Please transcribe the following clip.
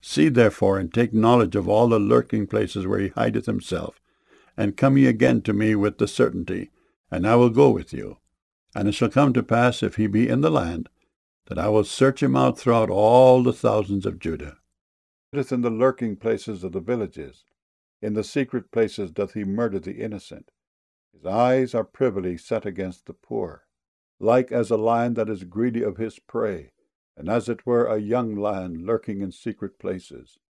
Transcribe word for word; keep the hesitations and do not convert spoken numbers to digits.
See therefore, and take knowledge of all the lurking places where he hideth himself, and come ye again to me with the certainty, and I will go with you. And it shall come to pass, if he be in the land, that I will search him out throughout all the thousands of Judah. It is in the lurking places of the villages, in the secret places doth he murder the innocent. His eyes are privily set against the poor, like as a lion that is greedy of his prey, and as it were a young lion lurking in secret places.